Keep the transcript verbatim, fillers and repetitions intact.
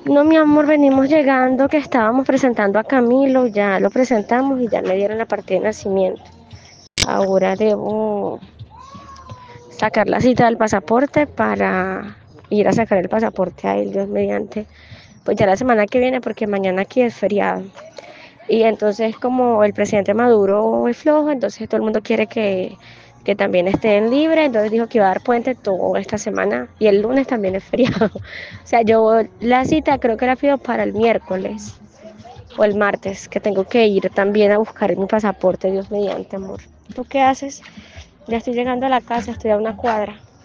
No, mi amor, venimos llegando que estábamos presentando a Camilo, ya lo presentamos y ya me dieron la partida de nacimiento. Ahora debo sacar la cita del pasaporte para ir a sacar el pasaporte a él, Dios mediante. Pues ya la semana que viene, porque mañana aquí es feriado. Y entonces como el presidente Maduro es flojo, entonces todo el mundo quiere que, que también estén libres, entonces dijo que iba a dar puente toda esta semana y el lunes también es feriado. O sea, yo la cita creo que la pido para el miércoles o el martes, que tengo que ir también a buscar mi pasaporte, Dios mediante, amor. ¿Tú qué haces? Ya estoy llegando a la casa, estoy a una cuadra.